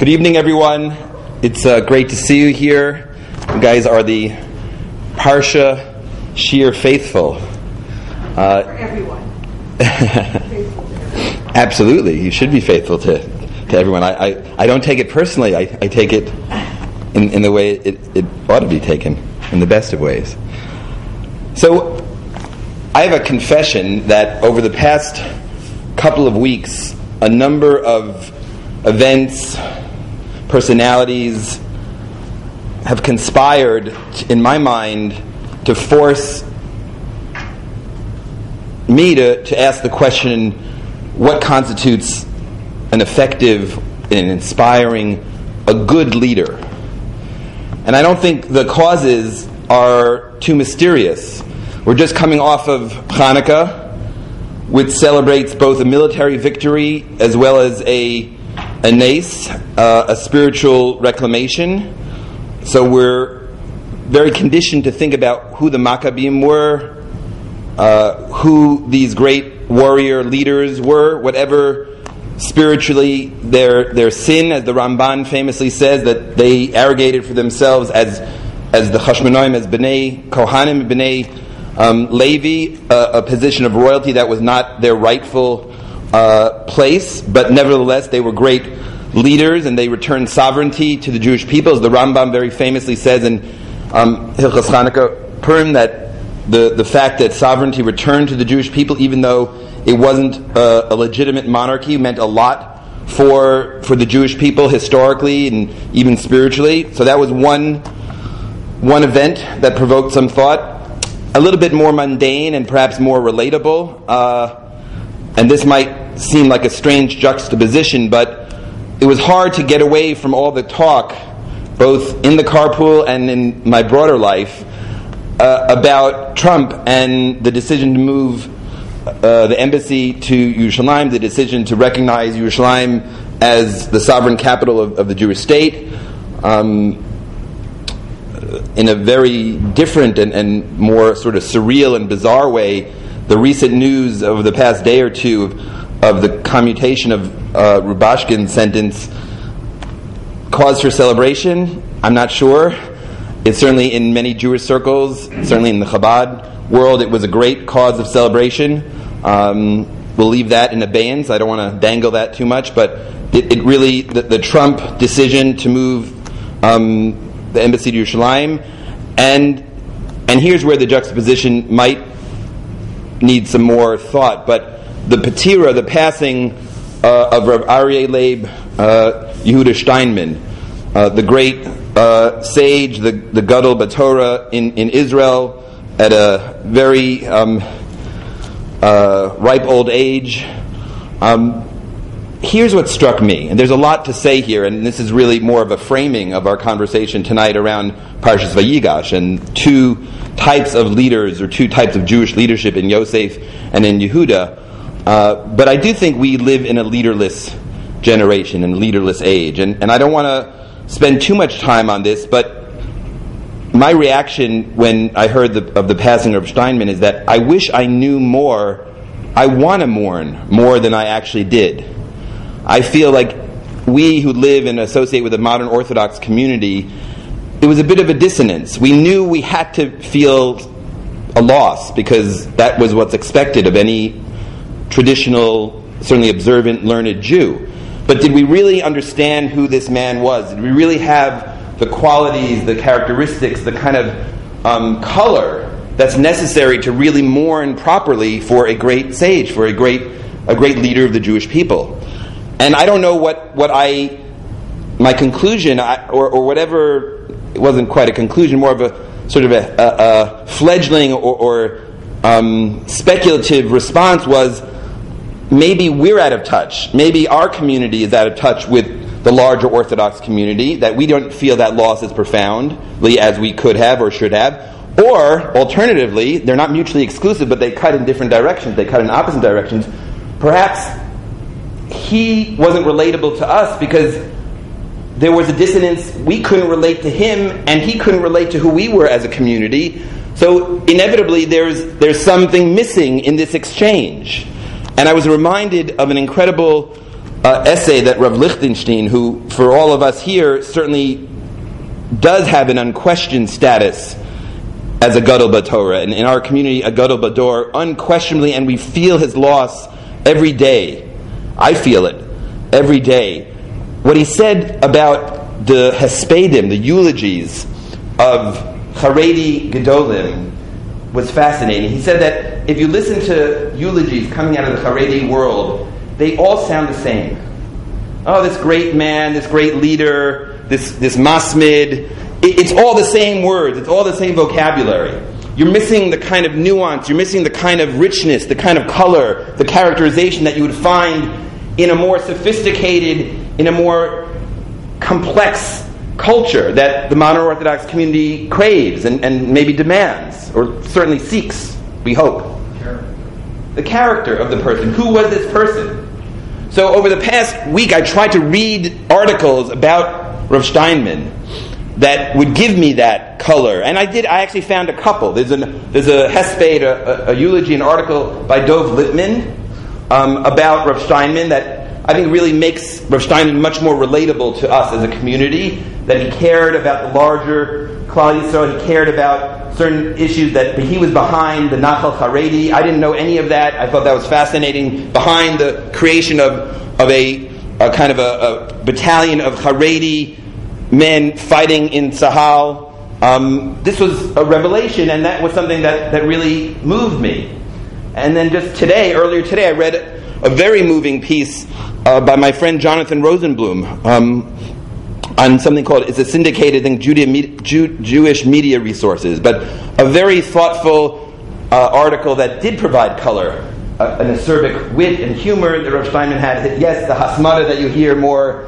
Good evening, everyone. It's great to see you here. You guys are the Parsha Shir faithful. For everyone. Absolutely, you should be faithful to everyone. I don't take it personally. I take it in the way it ought to be taken, in the best of ways. So, I have a confession that over the past couple of weeks, a number of events, personalities have conspired, in my mind, to force me to ask the question, what constitutes an effective and inspiring, a good leader? And I don't think the causes are too mysterious. We're just coming off of Hanukkah, which celebrates both a military victory as well as a nes, a spiritual reclamation. So we're very conditioned to think about who the Maccabees were, who these great warrior leaders were, whatever spiritually their sin, as the Ramban famously says, that they arrogated for themselves as the Chashmonaim, as B'nai Kohanim, B'nai Levi, a position of royalty that was not their rightful place, but nevertheless they were great leaders and they returned sovereignty to the Jewish people. As the Rambam very famously says in Hilchos Chanukah Purim, that the fact that sovereignty returned to the Jewish people, even though it wasn't a legitimate monarchy, meant a lot for the Jewish people historically and even spiritually. So that was one event that provoked some thought. A little bit more mundane and perhaps more relatable, and this might seem like a strange juxtaposition, but it was hard to get away from all the talk, both in the carpool and in my broader life, about Trump and the decision to move the embassy to Yerushalayim, the decision to recognize Yerushalayim as the sovereign capital of the Jewish state, in a very different and more sort of surreal and bizarre way. The recent news over the past day or two of the commutation of Rubashkin's sentence cause for celebration. I'm not sure. It's certainly in many Jewish circles, certainly in the Chabad world, it was a great cause of celebration. We'll leave that in abeyance. I don't want to dangle that too much, but it really, the Trump decision to move the embassy to Yerushalayim, and here's where the juxtaposition might need some more thought, but the Patira, the passing of Rav Aryeh Leib Yehuda Steinman, the great sage, the Gadol B'Torah in Israel, at a very ripe old age. Here's what struck me, and there's a lot to say here, and this is really more of a framing of our conversation tonight around Parshas Vayigash and two types of leaders, or two types of Jewish leadership in Yosef and in Yehuda. But I do think we live in a leaderless generation and leaderless age, and I don't want to spend too much time on this, but my reaction when I heard of the passing of Steinman is that I wish I knew more. I want to mourn more than I actually did. I feel like we who live and associate with the modern Orthodox community, it was a bit of a dissonance. We knew we had to feel a loss because that was what's expected of any traditional, certainly observant, learned Jew. But did we really understand who this man was? Did we really have the qualities, the characteristics, the kind of color that's necessary to really mourn properly for a great sage, for a great leader of the Jewish people? And I don't know what my conclusion, or whatever, it wasn't quite a conclusion, more of a sort of a fledgling or speculative response was, maybe we're out of touch. Maybe our community is out of touch with the larger Orthodox community, that we don't feel that loss as profoundly as we could have or should have. Or, alternatively, they're not mutually exclusive, but they cut in different directions. They cut in opposite directions. Perhaps he wasn't relatable to us because there was a dissonance. We couldn't relate to him, and he couldn't relate to who we were as a community. So inevitably there's something missing in this exchange. And I was reminded of an incredible essay that Rav Lichtenstein, who for all of us here certainly does have an unquestioned status as a Gadol B'Torah, and in our community a Gadol B'Dor, unquestionably, and we feel his loss every day. I feel it every day. What he said about the Hespedim, the eulogies of Haredi Gedolim, was fascinating. He said that if you listen to eulogies coming out of the Haredi world, they all sound the same. Oh, this great man, this great leader, this masmid. It's all the same words. It's all the same vocabulary. You're missing the kind of nuance. You're missing the kind of richness, the kind of color, the characterization that you would find in a more sophisticated, in a more complex culture that the modern Orthodox community craves and maybe demands, or certainly seeks, we hope. The character of the person. Who was this person? So over the past week, I tried to read articles about Rav Steinman that would give me that color, and I did. I actually found a couple. There's a hesped, a eulogy, an article by Dov Lippman about Rav Steinman that I think really makes Rav Steinman much more relatable to us as a community. That he cared about the larger Klal Yisrael. He cared about certain issues that he was behind the Nachal Haredi. I didn't know any of that. I thought that was fascinating. Behind the creation of a kind of a battalion of Haredi men fighting in Tzahal. This was a revelation, and that was something that really moved me. And then just earlier today, I read a very moving piece by my friend Jonathan Rosenblum on something called, it's a syndicated thing, Jewish Media Resources, but a very thoughtful article that did provide color, an acerbic wit and humor that Rav Steinman had. Yes, the hasmada that you hear more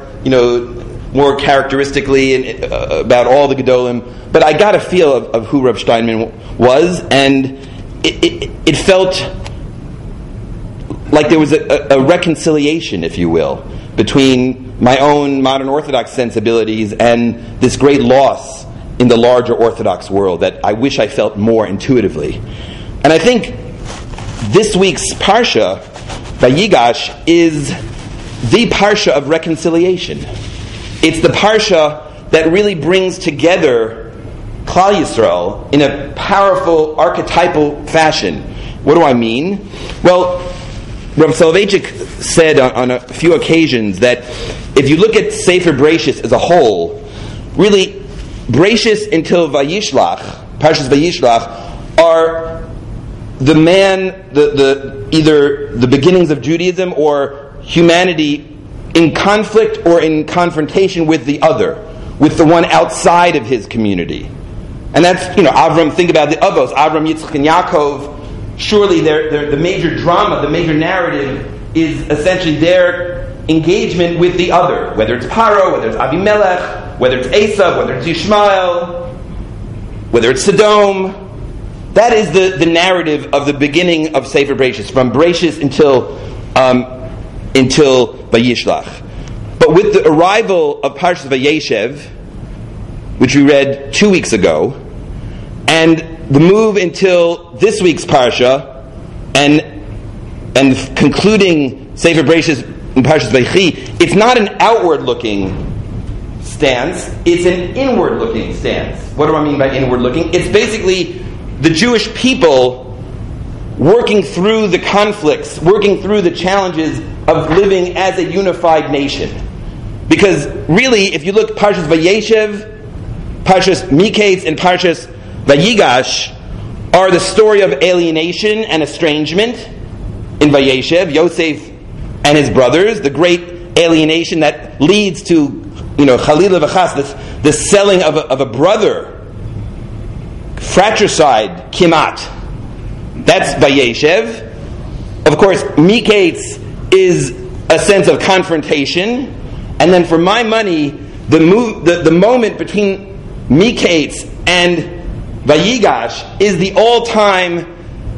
characteristically about all the Gedolim, but I got a feel of who Rav Steinman was, and it felt like there was a reconciliation, if you will, between my own modern Orthodox sensibilities and this great loss in the larger Orthodox world that I wish I felt more intuitively. And I think this week's Parsha, Vayigash, is the Parsha of reconciliation. It's the Parsha that really brings together Klal Yisrael in a powerful, archetypal fashion. What do I mean? Well, Rav Soloveitchik said on a few occasions that if you look at Sefer Bereishis as a whole, really, Bereishis until Vayishlach, Parshas Vayishlach, are the either the beginnings of Judaism or humanity in conflict or in confrontation with the other, with the one outside of his community. And that's, Avram, think about the Avos, Avram, Yitzchak, and Yaakov. Surely the major drama, the major narrative is essentially their engagement with the other, whether it's Paro, whether it's Avimelech, whether it's Esav, whether it's Yishmael, whether it's Sodom. That is the narrative of the beginning of Sefer Bereishis, from Bereishis until Vayishlach. But with the arrival of Parshas Vayeshev, which we read 2 weeks ago, and the move until this week's Parsha, and concluding Sefer Bereishis in Parshas Vayechi, it's not an outward-looking stance, it's an inward-looking stance. What do I mean by inward-looking? It's basically the Jewish people working through the conflicts, working through the challenges of living as a unified nation. Because really, if you look at Parshas Vayeshev, Parshas Miketz, and Parshas Vayigash are the story of alienation and estrangement. In Vayeshev, Yosef and his brothers, the great alienation that leads to, Chalila v'chas, the selling of a brother, fratricide, kimat. That's Vayeshev. Of course, Miketz is a sense of confrontation, and then for my money, the moment between Miketz and Vayigash is the all-time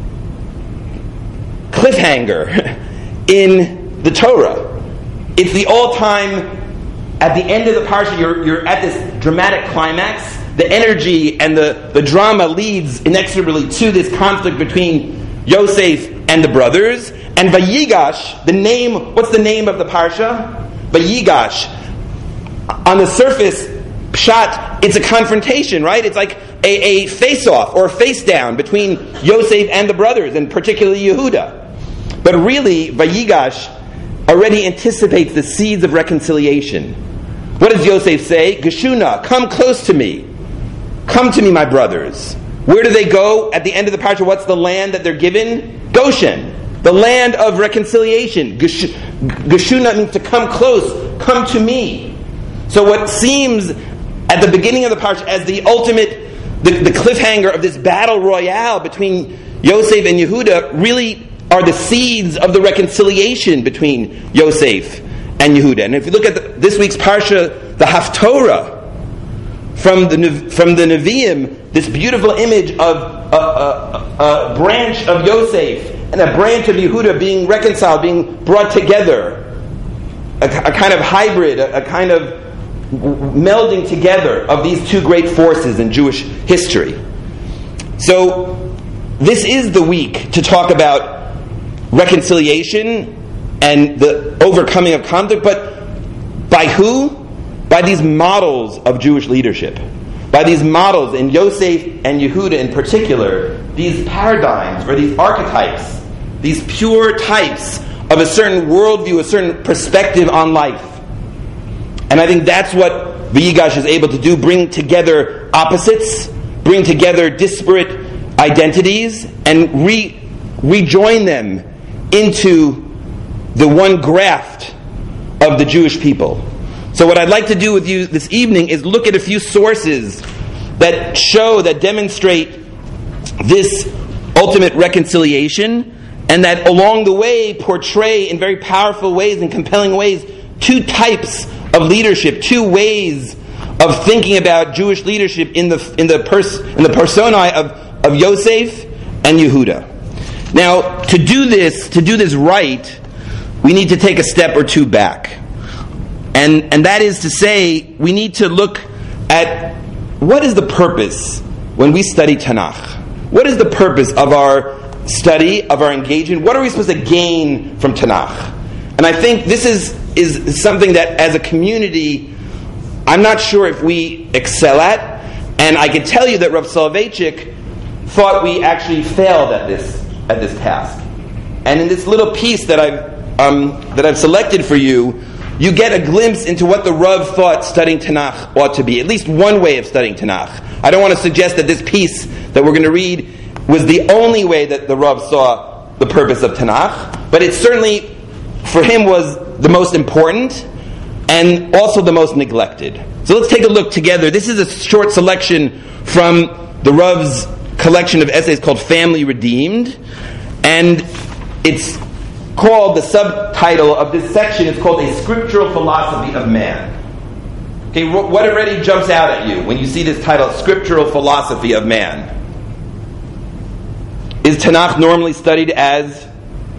cliffhanger in the Torah. It's the all-time, at the end of the parsha, you're at this dramatic climax. The energy and the drama leads inexorably to this conflict between Yosef and the brothers, And Vayigash, what's the name of the parsha? Vayigash. On the surface, pshat, it's a confrontation, right? It's like a face-off or a face-down between Yosef and the brothers, and particularly Yehuda. But really, Vayigash already anticipates the seeds of reconciliation. What does Yosef say? Geshuna, come close to me. Come to me, my brothers. Where do they go at the end of the parsha? What's the land that they're given? Goshen, the land of reconciliation. Geshuna means to come close, come to me. So what seems at the beginning of the parsha as the ultimate, the cliffhanger of this battle royale between Yosef and Yehuda really are the seeds of the reconciliation between Yosef and Yehuda. And if you look at this week's parsha, the Haftorah, from the Nevi'im, this beautiful image of a branch of Yosef and a branch of Yehuda being reconciled, being brought together, a kind of hybrid, a kind of melding together of these two great forces in Jewish history. So this is the week to talk about reconciliation and the overcoming of conflict, but by who? By these models of Jewish leadership. By these models in Yosef and Yehuda in particular, these paradigms or these archetypes, these pure types of a certain worldview, a certain perspective on life. And I think that's what Vayigash is able to do, bring together opposites, bring together disparate identities, and rejoin them into the one graft of the Jewish people. So what I'd like to do with you this evening is look at a few sources that demonstrate this ultimate reconciliation, and that along the way portray in very powerful ways and compelling ways two types of leadership, two ways of thinking about Jewish leadership in the personae of Yosef and Yehuda. Now, to do this right, we need to take a step or two back. And that is to say, we need to look at what is the purpose when we study Tanakh. What is the purpose of our study, of our engagement? What are we supposed to gain from Tanakh? And I think this is something that as a community, I'm not sure if we excel at. And I can tell you that Rav Soloveitchik thought we actually failed at this task. And in this little piece that I've selected for you, you get a glimpse into what the Rav thought studying Tanakh ought to be. At least one way of studying Tanakh. I don't want to suggest that this piece that we're going to read was the only way that the Rav saw the purpose of Tanakh, but it certainly, for him, was the most important and also the most neglected. So let's take a look together. This is a short selection from the Rav's collection of essays called Family Redeemed, and it's called, the subtitle of this section is called A Scriptural Philosophy of Man. Okay, what already jumps out at you when you see this title, Scriptural Philosophy of Man? Is Tanakh normally studied as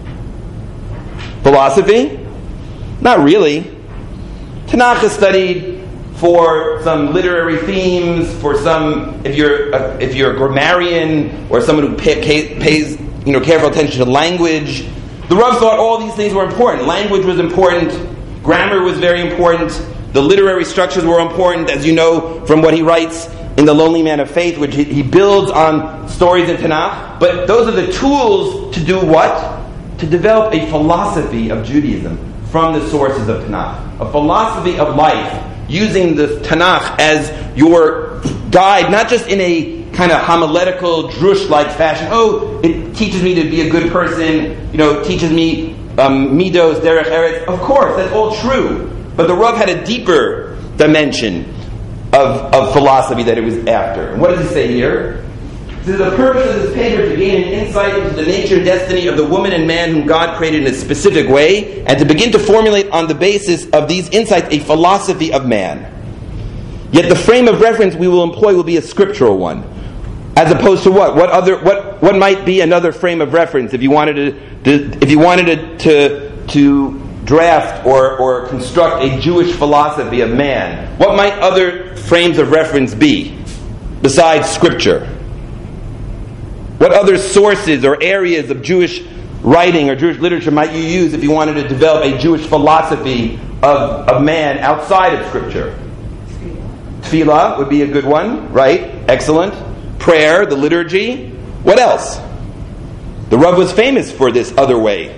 philosophy? Not really. Tanakh is studied for some literary themes, for some, if you're a grammarian or someone who pays careful attention to language. The Rav thought all these things were important. Language was important. Grammar was very important. The literary structures were important, as you know from what he writes in The Lonely Man of Faith, which he builds on stories in Tanakh. But those are the tools to do what? To develop a philosophy of Judaism from the sources of Tanakh. A philosophy of life, using the Tanakh as your guide, not just in a kind of homiletical, drush-like fashion. Oh, it teaches me to be a good person, it teaches me midos, derech eretz. Of course, that's all true. But the Rav had a deeper dimension of philosophy that it was after. And what does he say here? He says, the purpose of this paper is to gain an insight into the nature and destiny of the woman and man whom God created in a specific way, and to begin to formulate on the basis of these insights a philosophy of man. Yet the frame of reference we will employ will be a scriptural one. As opposed to what? What might be another frame of reference if you wanted to draft or construct a Jewish philosophy of man? What might other frames of reference be besides Scripture? What other sources or areas of Jewish writing or Jewish literature might you use if you wanted to develop a Jewish philosophy of man outside of Scripture? Tefillah would be a good one, right? Excellent. Prayer, the liturgy. What else? The Rav was famous for this other way.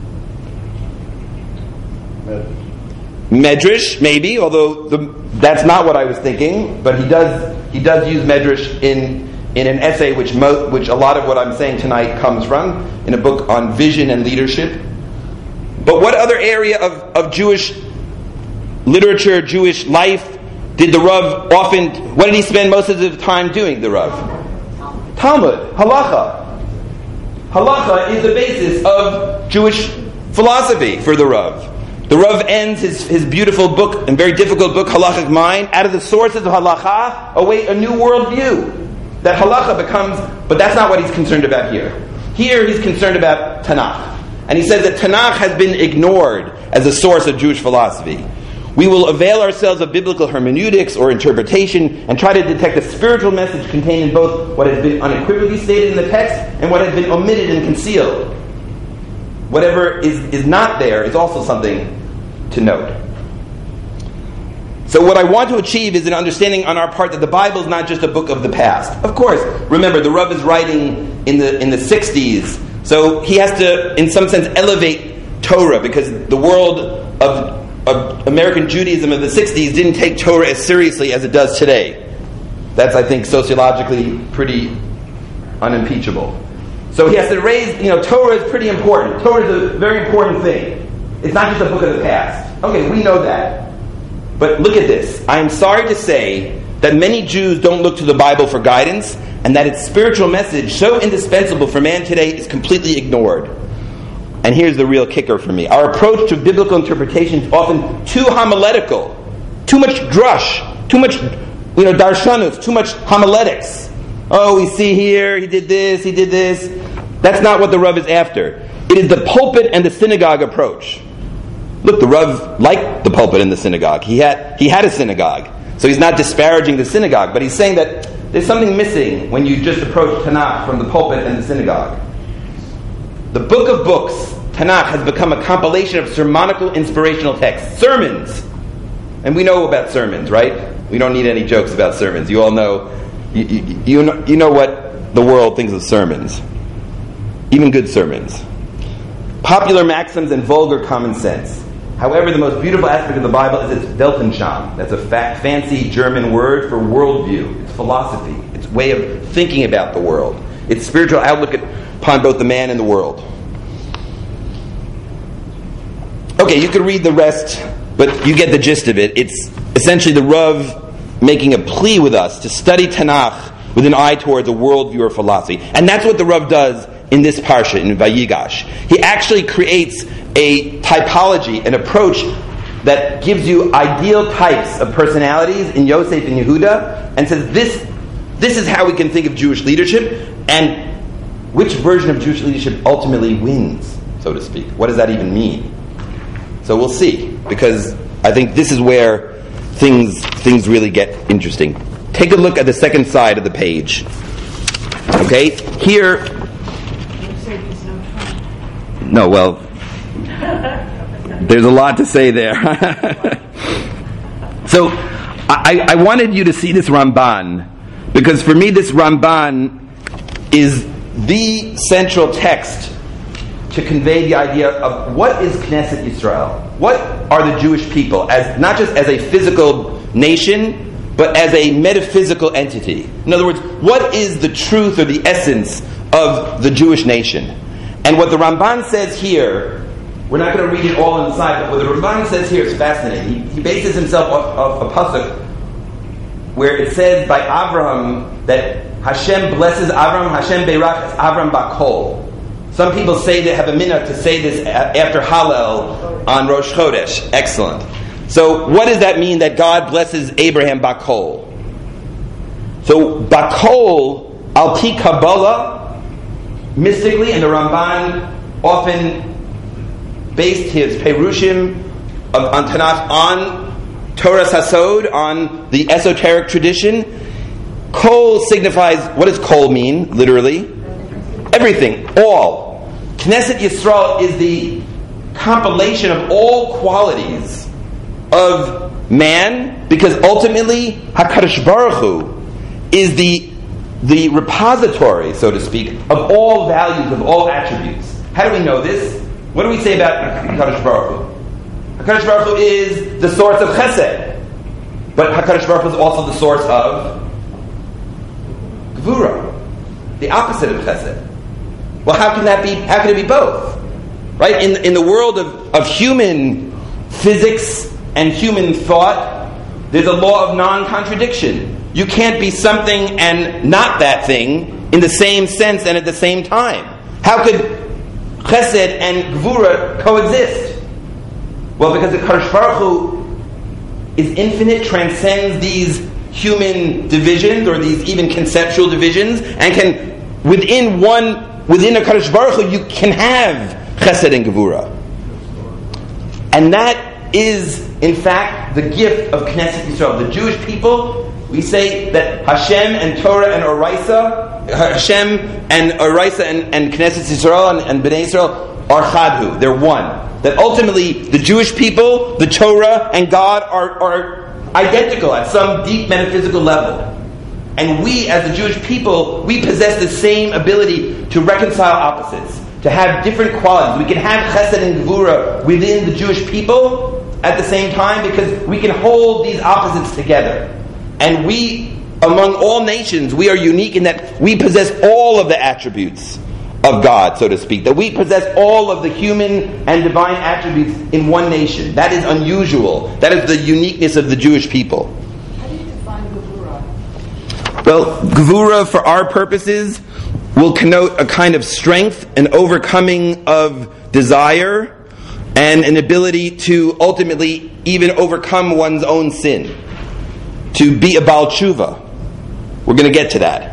Medrash, maybe, although that's not what I was thinking. But he does use Medrash in an essay which a lot of what I'm saying tonight comes from, in a book on vision and leadership. But what other area of Jewish literature, Jewish life, did the Rav often, what did he spend most of the time doing, the Rav? Talmud, halacha. Halacha is the basis of Jewish philosophy for the Rav. The Rav ends his beautiful book, and very difficult book, Halachic Mind, out of the sources of halacha, await a new worldview. That halacha becomes, but that's not what he's concerned about here. Here he's concerned about Tanakh. And he says that Tanakh has been ignored as a source of Jewish philosophy. We will avail ourselves of biblical hermeneutics or interpretation and try to detect a spiritual message contained in both what has been unequivocally stated in the text and what has been omitted and concealed. Whatever is not there is also something to note. So what I want to achieve is an understanding on our part that the Bible is not just a book of the past. Of course, remember, the Rav is writing in the 60s, so he has to, in some sense, elevate Torah, because the world of American Judaism of the 60s didn't take Torah as seriously as it does today. That's, I think, sociologically pretty unimpeachable. So he has to raise, Torah is pretty important. Torah is a very important thing. It's not just a book of the past. Okay, we know that. But look at this. I am sorry to say that many Jews don't look to the Bible for guidance, and that its spiritual message, so indispensable for man today, is completely ignored. And here's the real kicker for me. Our approach to biblical interpretation is often too homiletical, too much drush, too much, darshanus, too much homiletics. Oh, we see here, he did this. That's not what the Rav is after. It is the pulpit and the synagogue approach. Look, the Rav liked the pulpit and the synagogue. He had a synagogue. So he's not disparaging the synagogue, but he's saying that there's something missing when you just approach Tanakh from the pulpit and the synagogue. The book of books, Tanakh, has become a compilation of sermonical, inspirational texts. Sermons! And we know about sermons, right? We don't need any jokes about sermons. You all know, you know what the world thinks of sermons. Even good sermons. Popular maxims and vulgar common sense. However, the most beautiful aspect of the Bible is its Weltanschauung. That's a fancy German word for worldview. It's philosophy. It's way of thinking about the world. It's spiritual outlook upon both the man and the world. Okay, you could read the rest, but you get the gist of it. It's essentially the Rav making a plea with us to study Tanakh with an eye towards a worldview or philosophy. And that's what the Rav does in this parsha, in Vayigash. He actually creates a typology, an approach that gives you ideal types of personalities in Yosef and Yehuda, and says this is how we can think of Jewish leadership, and which version of Jewish leadership ultimately wins, so to speak. What does that even mean? So we'll see, because I think this is where things really get interesting. Take a look at the second side of the page. Okay? Here... No, well... There's a lot to say there. So, I wanted you to see this Ramban, because for me this Ramban is the central text to convey the idea of what is Knesset Yisrael. What are the Jewish people, as not just as a physical nation, but as a metaphysical entity. In other words, what is the truth or the essence of the Jewish nation? And what the Ramban says here, we're not going to read it all inside, but what the Ramban says here is fascinating. He bases himself off a pasuk where it says by Avraham that Hashem blesses Avraham, Hashem beirach Avraham bakol. Some people say they have a minhag to say this after Hallel on Rosh Chodesh. Excellent. So what does that mean that God blesses Abraham bakol? So bakol, al pi Kabbalah, mystically, and the Ramban often based his Perushim on Tanakh on Torah Hasod, on the esoteric tradition. Kol signifies, what does kol mean, literally? Everything, all. Knesset Yisrael is the compilation of all qualities of man, because ultimately HaKadosh Baruch Hu is the repository, so to speak, of all values, of all attributes. How do we know this? What do we say about HaKadosh Baruch Hu? HaKadosh Baruch Hu is the source of Chesed, but HaKadosh Baruch Hu is also the source of Gvura, the opposite of Chesed. Well, how can that be? How can it be both? Right? In the world of human physics and human thought, there's a law of non-contradiction. You can't be something and not that thing in the same sense and at the same time. How could Chesed and Gvura coexist? Well, because the HaKadosh Baruch Hu is infinite, transcends these human divisions or these even conceptual divisions, and can within a HaKadosh Baruch Hu you can have Chesed and Gevura. And that is, in fact, the gift of Knesset Yisrael. The Jewish people, we say that Hashem and Torah and Oraisa, Hashem and Oraisa and Knesset Yisrael and Bnei Yisrael are Chadhu. They're one. That ultimately the Jewish people, the Torah, and God are identical at some deep metaphysical level. And we, as the Jewish people, we possess the same ability to reconcile opposites, to have different qualities. We can have Chesed and Gevura within the Jewish people at the same time, because we can hold these opposites together. And we, among all nations, we are unique in that we possess all of the attributes of God, so to speak. That we possess all of the human and divine attributes in one nation. That is unusual. That is the uniqueness of the Jewish people. How do you define Gevura? Well, Gevura, for our purposes, will connote a kind of strength, an overcoming of desire, and an ability to ultimately even overcome one's own sin. To be a Baal Tshuva. We're going to get to that.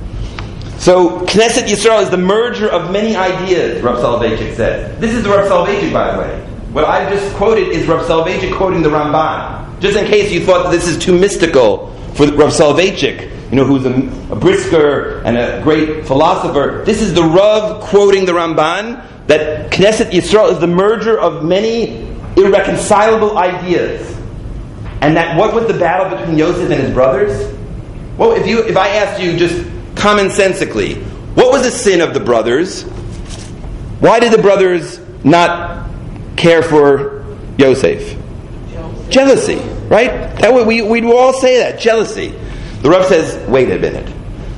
So, Knesset Yisrael is the merger of many ideas, Rav Soloveitchik says. This is Rav Soloveitchik, by the way. What I just quoted is Rav Soloveitchik quoting the Ramban. Just in case you thought that this is too mystical for Rav Soloveitchik, who's a brisker and a great philosopher. This is the Rav quoting the Ramban, that Knesset Yisrael is the merger of many irreconcilable ideas. And that what was the battle between Yosef and his brothers? Well, if I asked you just commonsensically, what was the sin of the brothers? Why did the brothers not care for Yosef? Jealousy, right? That we'd all say that, jealousy. The Rav says, wait a minute.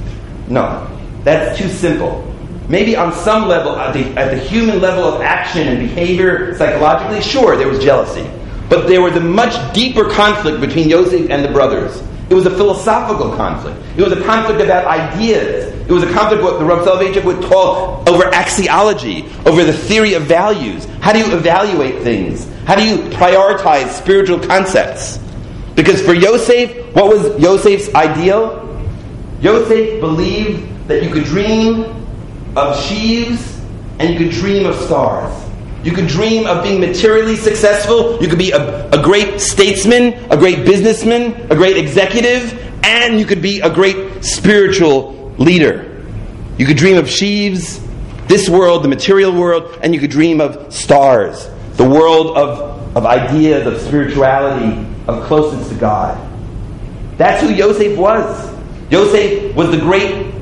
No, that's too simple. Maybe on some level, at the human level of action and behavior, psychologically, sure, there was jealousy. But there was a much deeper conflict between Yosef and the brothers. It was a philosophical conflict. It was a conflict about ideas. It was a conflict what the Rav Soloveitchik would call over axiology, over the theory of values. How do you evaluate things? How do you prioritize spiritual concepts? Because for Yosef, what was Yosef's ideal? Yosef believed that you could dream of sheaves and you could dream of stars. You could dream of being materially successful. You could be a great statesman, a great businessman, a great executive, and you could be a great spiritual leader. You could dream of sheaves, this world, the material world, and you could dream of stars, the world of ideas, of spirituality, of closeness to God. That's who Yosef was. Yosef was the great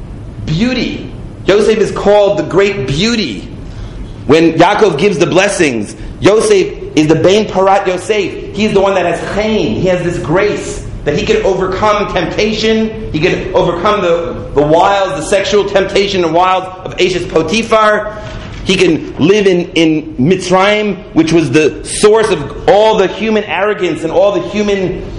beauty. Yosef is called the great beauty. When Yaakov gives the blessings, Yosef is the Bein Parat Yosef. He's the one that has chayin. He has this grace that he can overcome temptation. He can overcome the wiles, the sexual temptation and wiles of Eshes Potiphar. He can live in Mitzrayim, which was the source of all the human arrogance and all the human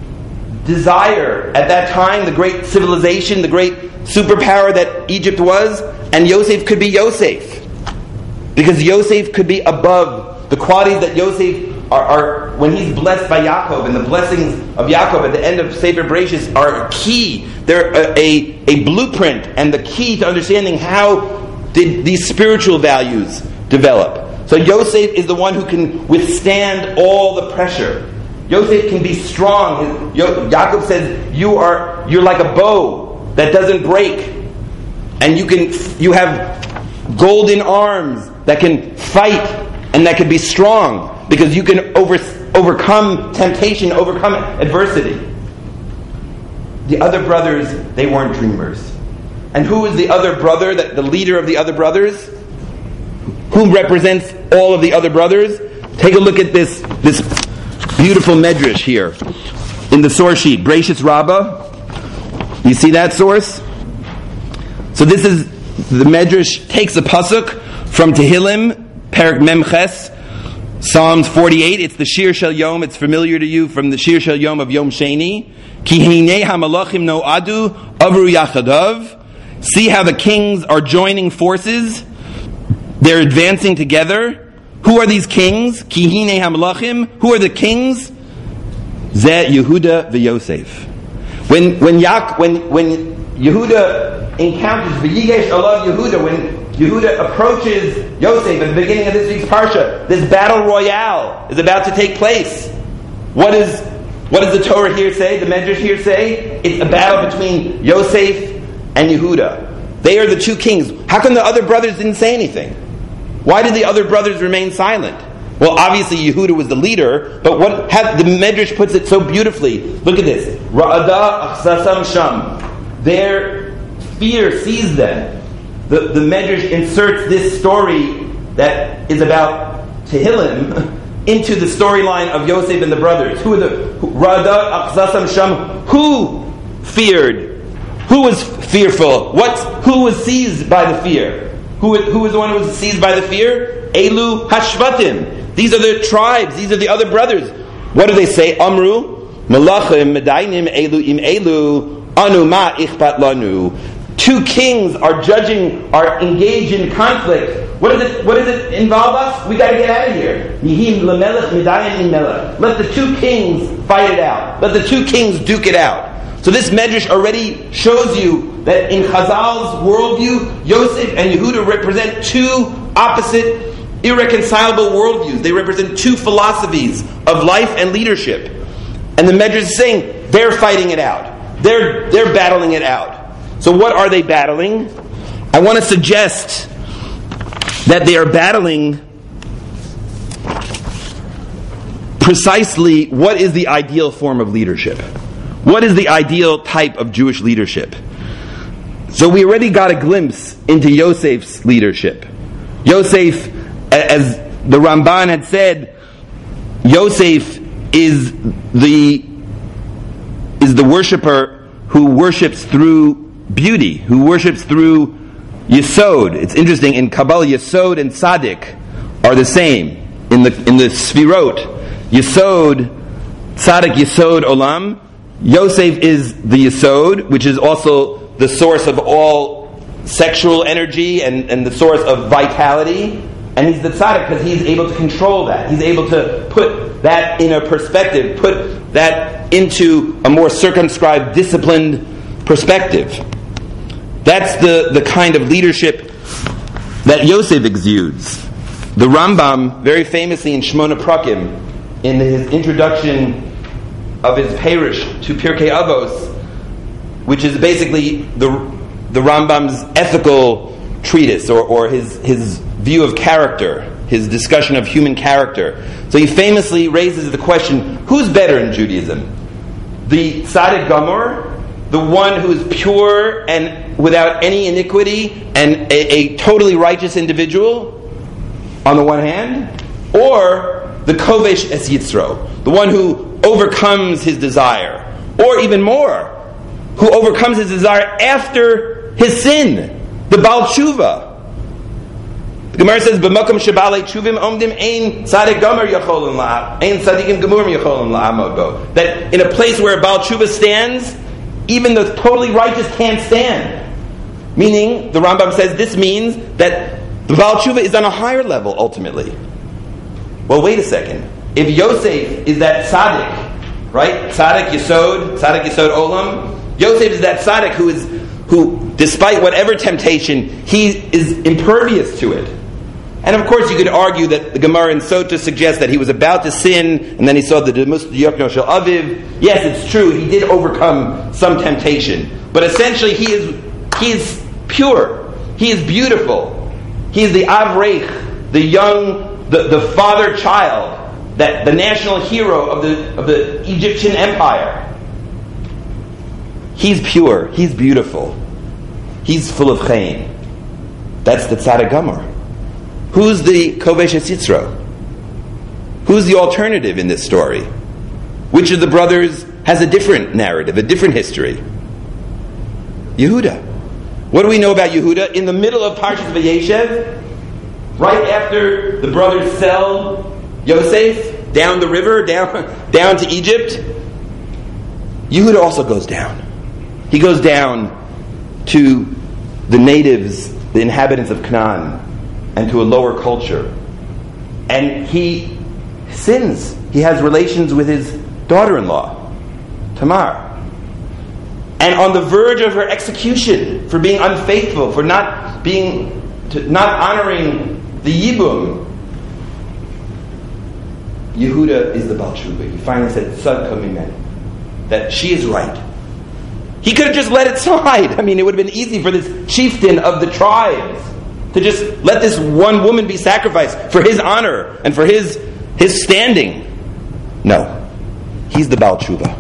desire at that time, the great civilization, the great superpower that Egypt was. And Yosef could be Yosef. Because Yosef could be above the qualities that Yosef are when he's blessed by Yaakov, and the blessings of Yaakov at the end of Sefer Bereshis are key. They're a blueprint and the key to understanding how did these spiritual values develop. So Yosef is the one who can withstand all the pressure. Yosef can be strong. Yaakov says you're like a bow that doesn't break, and you have golden arms that can fight and that can be strong, because you can overcome temptation, overcome adversity. The other brothers, they weren't dreamers. And who is the other brother, the leader of the other brothers? Who represents all of the other brothers? Take a look at this beautiful medrash here in the source sheet, Bereshis Rabbah. You see that source? So this is, the medrash takes a pasuk from Tehillim, Perek Memches, Psalms 48. It's the Shir Shel Yom. It's familiar to you from the Shir Shel Yom of Yom Sheni. Ki heinei hamalachim no'adu avru yachadav. See how the kings are joining forces. They're advancing together. Who are these kings? Ki heinei hamalachim. Who are the kings? Zeh Yehuda v'Yosef. When Yehuda encounters v'yigesh alav Yehuda, when Yehuda approaches Yosef at the beginning of this week's parsha, this battle royale is about to take place. What does the Torah here say? The Medrash here say? It's a battle between Yosef and Yehuda. They are the two kings. How come the other brothers didn't say anything? Why did the other brothers remain silent? Well, obviously Yehuda was the leader, but the Medrash puts it so beautifully. Look at this. Ra'ada achsasam sham. Their fear seized them. The Medrash inserts this story that is about Tehillim into the storyline of Yosef and the brothers. Who are the Ra'ada achsasam sham? Who feared? Who was fearful? Who was seized by the fear? Who was the one who was seized by the fear? Elu hashvatim. These are the tribes. These are the other brothers. What do they say? Amru malachim medainim elu im elu anu ma ichpat lanu. Two kings are engaged in conflict. What does it involve us? We got to get out of here. Yihim lemelech medayim im melech. Let the two kings fight it out. Let the two kings duke it out. So this medrash already shows you that in Chazal's worldview, Yosef and Yehuda represent two opposite, irreconcilable worldviews. They represent two philosophies of life and leadership. And the medrash is saying they're fighting it out. They're battling it out. So what are they battling? I want to suggest that they are battling precisely what is the ideal form of leadership. What is the ideal type of Jewish leadership? So we already got a glimpse into Yosef's leadership. Yosef, as the Ramban had said, Yosef is the worshiper who worships through beauty, who worships through Yesod. It's interesting, in Kabbalah, Yesod and Tzaddik are the same. In the Sfirot, Yesod, Tzaddik Yesod Olam, Yosef is the Yesod, which is also the source of all sexual energy and the source of vitality. And he's the tzaddik because he's able to control that. He's able to put that in a perspective, put that into a more circumscribed, disciplined perspective. That's the kind of leadership that Yosef exudes. The Rambam, very famously in Shmona Prakim, in his introduction of his Perush to Pirkei Avos, which is basically the Rambam's ethical treatise or his view of character, his discussion of human character. So he famously raises the question, who's better in Judaism? The Tzaddik Gamor, the one who is pure and without any iniquity and a totally righteous individual, on the one hand, or the Kovesh Es Yitzro, the one who overcomes his desire, or even more, who overcomes his desire after his sin, the Baal Tshuva. The Gemara says, "B'makom shebalei tshuvim omdim ein tzaddik gomer yacholim ein tzaddikim gemurim yacholim la'amod bo." That in a place where a Baal Tshuva stands, even the totally righteous can't stand. Meaning, the Rambam says, this means that the Baal Tshuva is on a higher level ultimately. Well, wait a second. If Yosef is that tzaddik, right? Tzaddik Yesod Olam. Yosef is that tzaddik who, despite whatever temptation, he is impervious to it. And of course, you could argue that the Gemara in Sota suggests that he was about to sin, and then he saw the Demus Yokno Shel Aviv. Yes, it's true, he did overcome some temptation. But essentially, he is pure. He is beautiful. He is the Avreich, the young, the father child, that the national hero of the Egyptian empire. He's pure. He's beautiful. He's full of chayim. That's the Tzaddik Gamor. Who's the Kovesh Yitzro? Who's the alternative in this story? Which of the brothers has a different narrative, a different history? Yehuda. What do we know about Yehuda? In the middle of Parshas Vayeshev, right after the brothers sell Yosef down the river, down to Egypt, Yehuda also goes down. He goes down to the natives, the inhabitants of Canaan, and to a lower culture. And he sins. He has relations with his daughter-in-law, Tamar. And on the verge of her execution for being unfaithful, for not honoring the Yibum, Yehuda is the Baal Tshuva. He finally said, Tzadka mimeni, that she is right. He could have just let it slide. I mean, it would have been easy for this chieftain of the tribes to just let this one woman be sacrificed for his honor and for his standing. No. He's the Baal Tshuva.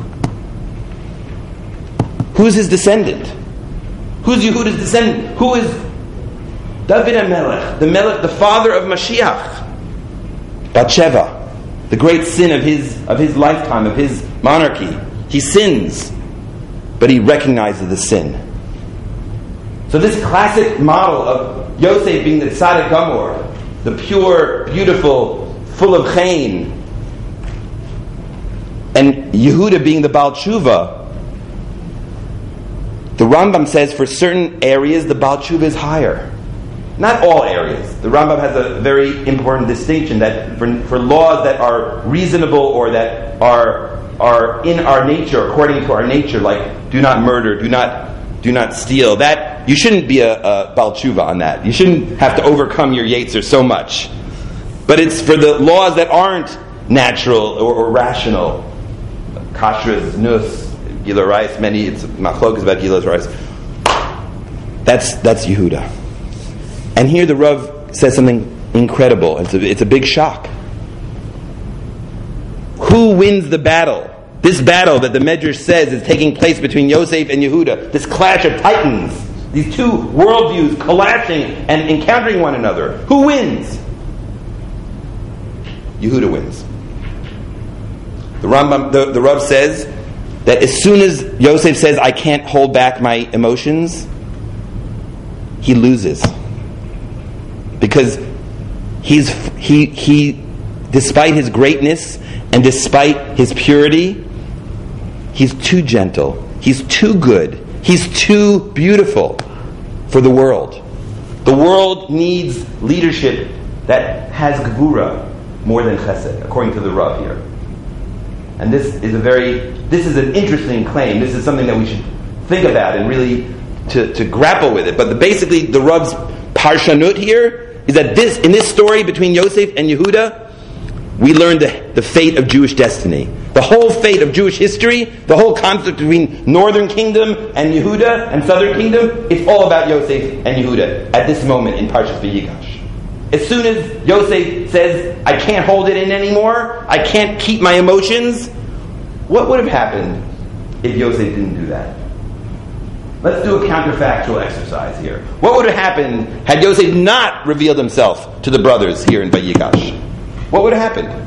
Who's his descendant? Who's Yehuda's descendant? Who is David HaMelech, the father of Mashiach? Bathsheba, the great sin of his lifetime, of his monarchy. He sins, but he recognizes the sin. So this classic model of Yosef being the Tzaddik Gamor, the pure, beautiful, full of chayim, and Yehuda being the Baal Tshuva, the Rambam says for certain areas the Baal Tshuva is higher. Not all areas. The Rambam has a very important distinction that for laws that are reasonable or that are in our nature, according to our nature, like do not murder, do not steal, that you shouldn't be a Baal Tshuva on that. You shouldn't have to overcome your Yetzer so much. But it's for the laws that aren't natural or rational. Kashrus, Nus, Gila Rice, it's machlokas about Gila's rice. That's Yehuda. And here the Rav says something incredible. It's a big shock. Who wins the battle? This battle that the Medrash says is taking place between Yosef and Yehuda, this clash of titans, these two worldviews clashing and encountering one another. Who wins? Yehuda wins. The Rambam, the Rav says that as soon as Yosef says, I can't hold back my emotions, he loses. Because he despite his greatness and despite his purity, he's too gentle. He's too good. He's too beautiful for the world. The world needs leadership that has gevura more than chesed, according to the Rav here. And this is an interesting claim. This is something that we should think about and really to grapple with it. But basically, the Rav's parshanut here is that in this story between Yosef and Yehuda, we learn the fate of Jewish destiny. The whole fate of Jewish history, the whole conflict between Northern Kingdom and Yehuda and Southern Kingdom, it's all about Yosef and Yehuda at this moment in Parshas Vayigash. As soon as Yosef says, I can't hold it in anymore, I can't keep my emotions, what would have happened if Yosef didn't do that? Let's do a counterfactual exercise here. What would have happened had Yosef not revealed himself to the brothers here in Vayigash? What would have happened?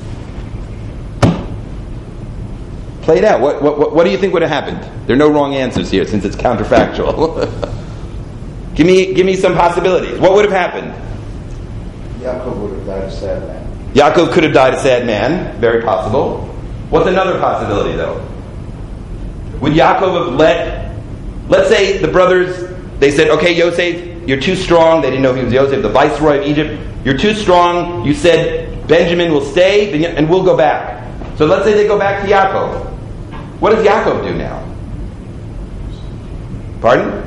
Play it out. What do you think would have happened? There are no wrong answers here since it's counterfactual. Give me some possibilities. What would have happened? Yaakov would have died a sad man. Yaakov could have died a sad man. Very possible. What's another possibility, though? Would Yaakov have let's say the brothers, they said, okay, Yosef, you're too strong. They didn't know he was Yosef, the viceroy of Egypt. You're too strong. You said Benjamin will stay and we'll go back. So let's say they go back to Yaakov. What does Yaakov do now? Pardon?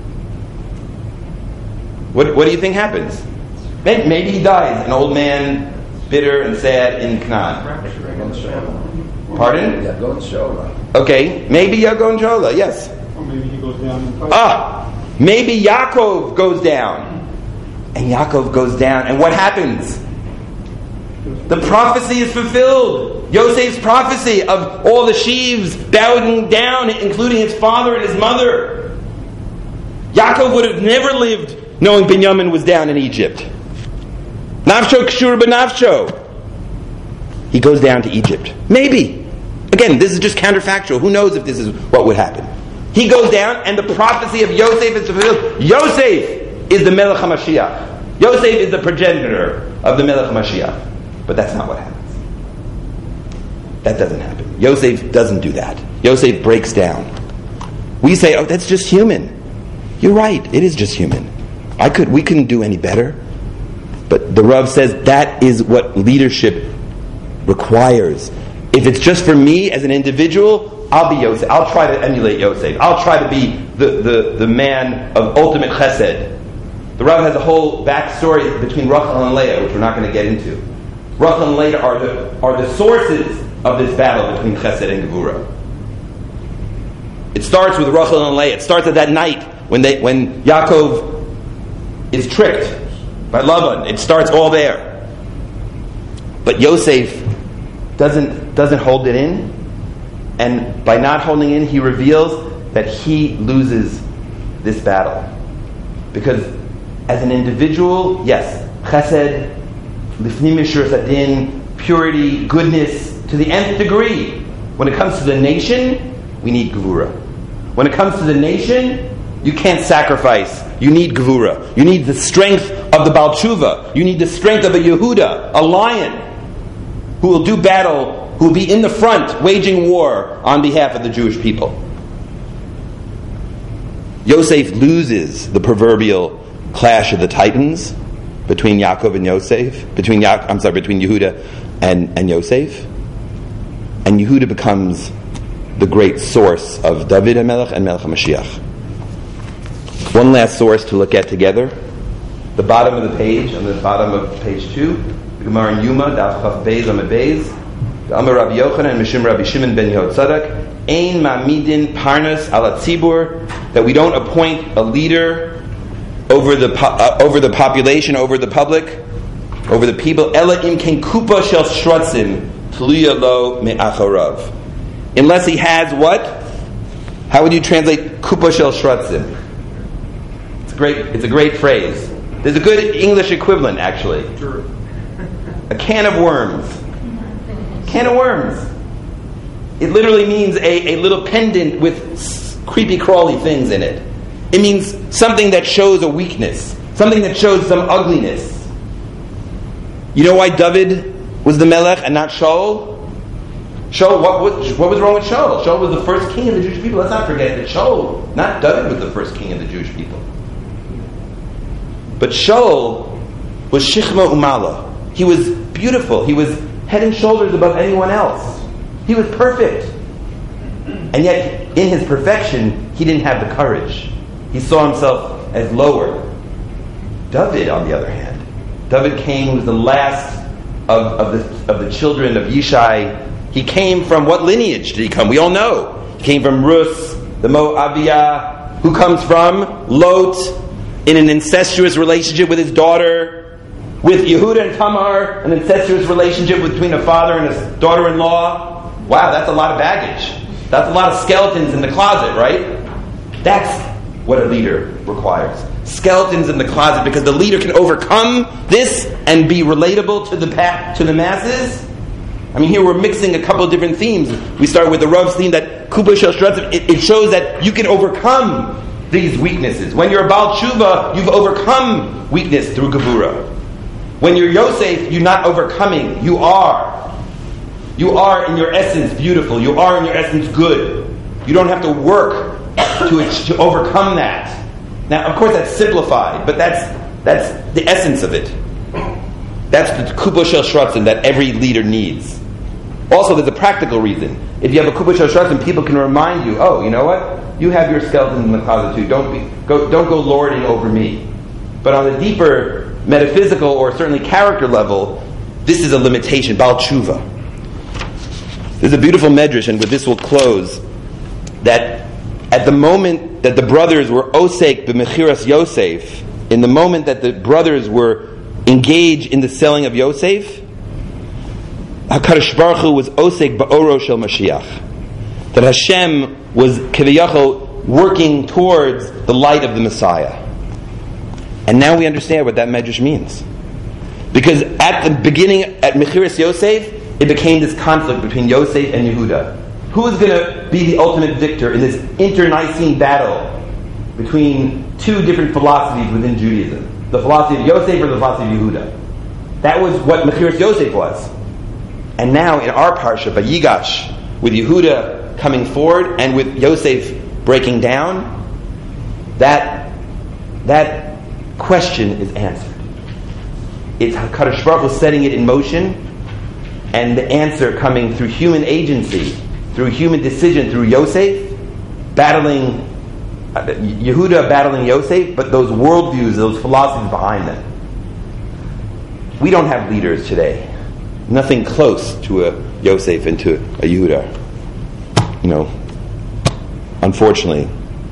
What do you think happens? Maybe he dies, an old man, bitter and sad in Canaan. Pardon? Yagon Shola. Okay, maybe Yagon Shola, yes. Or maybe he goes down in fire. Maybe Yaakov goes down. And Yaakov goes down. And what happens? The prophecy is fulfilled. Yosef's prophecy of all the sheaves bowing down, including his father and his mother. Yaakov would have never lived knowing Binyamin was down in Egypt. Nafsho kshur b'nafsho. He goes down to Egypt. Maybe. Again, this is just counterfactual. Who knows if this is what would happen? He goes down, and the prophecy of Yosef is fulfilled. Yosef is the Melech HaMashiach. Yosef is the progenitor of the Melech HaMashiach. But that's not what happens. That doesn't happen. Yosef doesn't do that. Yosef breaks down. We say, oh, that's just human. You're right, it is just human. We couldn't do any better. But the Rav says that is what leadership requires. If it's just for me as an individual, I'll be Yosef. I'll try to emulate Yosef. I'll try to be the man of ultimate chesed. The Rav has a whole backstory between Rachel and Leah, which we're not going to get into. Rachel and Leah are the sources of this battle between chesed and gevura. It starts with Rachel and Leah. It starts at that night when Yaakov is tricked by Lavan. It starts all there. But Yosef doesn't hold it in, and by not holding in, he reveals that he loses this battle. Because as an individual, yes, chesed, lifnim mishur sadin, purity, goodness, to the nth degree. When it comes to the nation, we need gevura. When it comes to the nation, you can't sacrifice. You need gevura. You need the strength of the Baal Tshuva. You need the strength of a Yehuda, a lion, who will do battle, who will be in the front, waging war on behalf of the Jewish people. Yosef loses the proverbial clash of the titans between Yaakov and Yosef, between Yehuda and Yosef, and Yehuda becomes the great source of David HaMelech and Melech HaMashiach. One last source to look at together. The bottom of the page, on the bottom of page 2, the Gemara in Yuma, Daf Chaf Beis Amud Beis, the Amar Rabbi Yochanan and Mishum Rabbi Shimon ben Yehotzadok, Ein Ma'amidin Parnas Ala Tzibur, that we don't appoint a leader over the population, over the public, over the people. Ela im ken kupa shel shratzim tluya lo me'acharav. Unless he has what? How would you translate kupa shel shratzim? It's a great phrase. There's a good English equivalent, actually. A can of worms. Can of worms. It literally means a little pendant with creepy crawly things in it. It means something that shows a weakness, something that shows some ugliness. You know why David was the Melech and not Shaul? Shaul, what was wrong with Shaul? Shaul was the first king of the Jewish people. Let's not forget that Shaul, not David, was the first king of the Jewish people. But Shaul was Shichma Umala. He was beautiful. He was head and shoulders above anyone else. He was perfect. And yet, in his perfection, he didn't have the courage. He saw himself as lower. David, on the other hand, David came, was the last of the children of Yishai. He came from what lineage did he come? We all know. He came from Rus, the Moabiyah, who comes from Lot, in an incestuous relationship with his daughter, with Yehuda and Tamar, an incestuous relationship between a father and his daughter-in-law. Wow, that's a lot of baggage. That's a lot of skeletons in the closet, right? That's what a leader requires. Skeletons in the closet, because the leader can overcome this and be relatable to the masses. I mean, here we're mixing a couple of different themes. We start with the Rav's theme that Kuba Shel Shratzim, it shows that you can overcome these weaknesses. When you're a Baal Tshuva, you've overcome weakness through Gevura. When you're Yosef, you're not overcoming. You are. You are in your essence beautiful. You are in your essence good. You don't have to work to overcome that. Now, of course, that's simplified, but that's the essence of it. That's the Kuba Shel Shratzim that every leader needs. Also, there's a practical reason. If you have a Kuba Shel Shratzim, people can remind you, oh, you know what? You have your skeletons in the closet too. Don't go lording over me. But on the deeper metaphysical or certainly character level, this is a limitation. Baal Tshuva. There's a beautiful medrash, and with this we'll close, that at the moment that the brothers were osek b'mechiras Yosef, in the moment that the brothers were engaged in the selling of Yosef, HaKadosh Baruch Hu was osek ba'oro shel Mashiach. That Hashem was kiviyachol working towards the light of the Messiah. And now we understand what that medrash means. Because at the beginning, at Mechiras Yosef, it became this conflict between Yosef and Yehuda. Who is going to be the ultimate victor in this inter-Nicene battle between two different philosophies within Judaism? The philosophy of Yosef or the philosophy of Yehuda? That was what Mechiras Yosef was. And now in our parsha, Vayigash, with Yehuda coming forward and with Yosef breaking down, that question is answered. It's HaKadosh Baruch Hu setting it in motion, and the answer coming through human agency, through human decision, through Yosef, battling, Yehuda battling Yosef, but those worldviews, those philosophies behind them. We don't have leaders today. Nothing close to a Yosef and to a Yehuda. Unfortunately,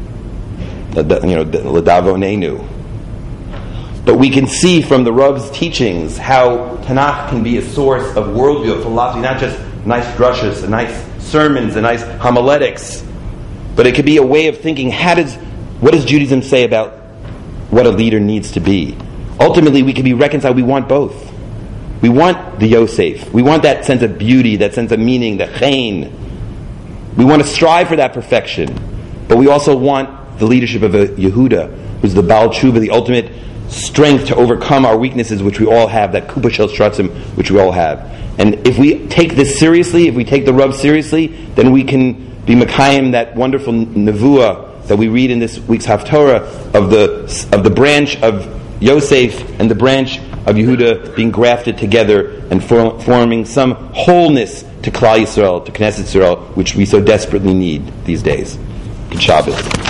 Ladavonenu. But we can see from the Rav's teachings how Tanakh can be a source of worldview, of philosophy, not just nice drushes and nice sermons and nice homiletics, but it could be a way of thinking, what does Judaism say about what a leader needs to be? Ultimately, we can be reconciled. We want both. We want the Yosef. We want that sense of beauty, that sense of meaning, the chen. We want to strive for that perfection. But we also want the leadership of a Yehuda, who's the Baal Tshuva, the ultimate strength to overcome our weaknesses, which we all have, that Kupa Shel Shratzim, which we all have. And if we take this seriously, if we take the Rav seriously, then we can be Mekayim, that wonderful Nevuah that we read in this week's Haftorah of the branch of Yosef and the branch of Yehuda being grafted together and forming some wholeness to Klal Yisrael, to Knesset Yisrael, which we so desperately need these days. Good Shabbos.